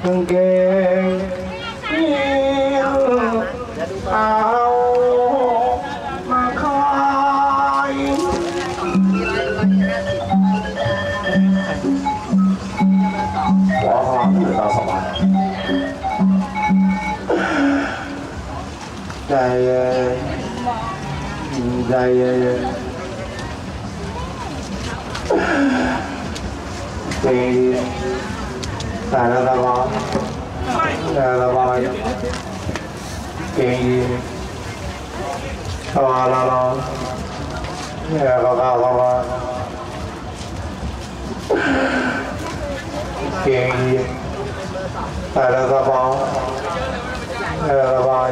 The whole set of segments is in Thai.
างเกงเอามาขายหัวหอมหรือตาสว่างใจเย็นใจเย็นตีแต่ละตะวันแต่ละวันตีตะวันละละแต่ละตะวันตีแต่ละตะวันแต่ละวัน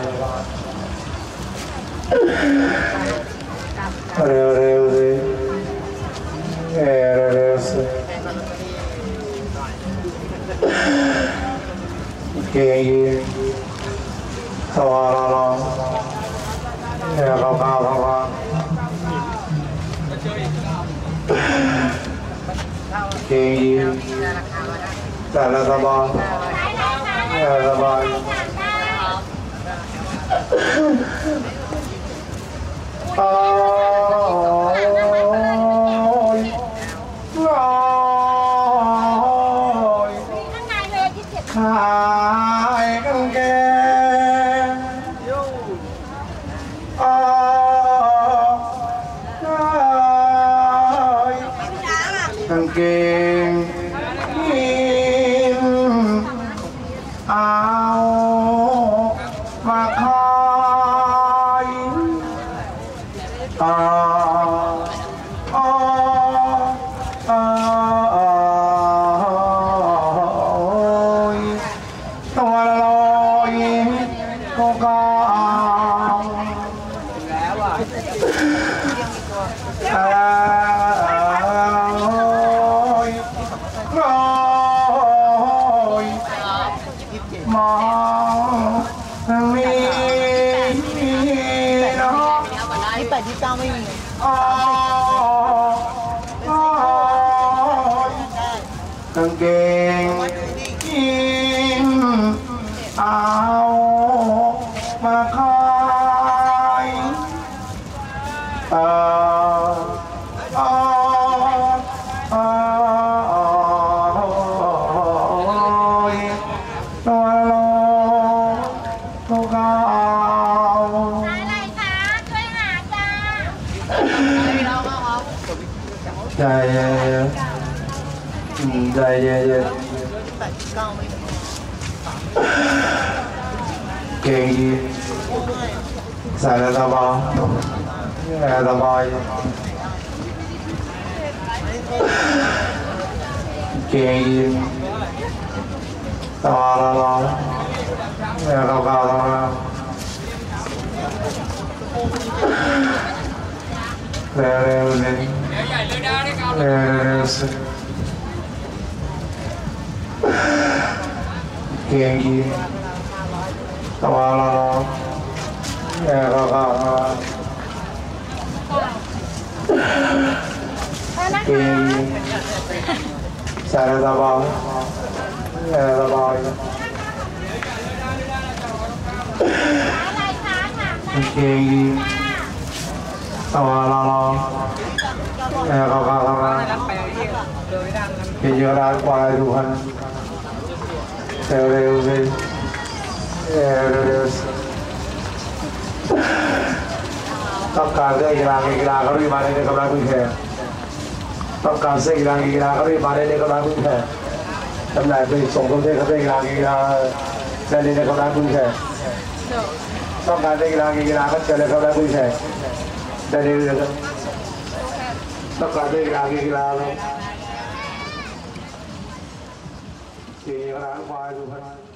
เร็วเร็วสิเร็วสิเกย์สวาระละเร็วก้าวก้าวก้าวเกย์แต่ละสบายแต่ละสบายโอ้ยโอ้ยขายกางเกงโอ้ยกางเกงเอามาขายตัวลอยก็กาวแล้วอ่ะลอยมองมีเนาะ 28 29ไม่มีกางเกงกินเอามาขายตัวโลตัวเก่าอะไรคะช่วยหาจ้าใจเย็นใจเย็นเก่งยีใส่แล้วสบายสบายเก่งยีต่อละเราเก่าๆเร็วเร็วเลยเร็วสิเก่งยีต่อละเราเก่าๆเก่งยีใส่แล้วสบายสบายเก่งยีต่อละเราเก่าๆเก่งยีร้านกว่าทุกคนเร็วสิเร็วต้องการเสื้อกีฬาเขารีบมาในกำลังพื้นแผ่ต้องการเสื้อกีฬาเขารีบมาในกำลังพื้นแผ่จำหน่ายไปส่งกรุงเทพเขาเสื้อกีฬาได้ในกำลังพื้นแผ่ต้องการเสื้อกีฬาเขาเจอในกำลังพื้นแผ่ได้ในต้องการเสื้อกีฬาเลยเกี่ยวกับควายทุกคน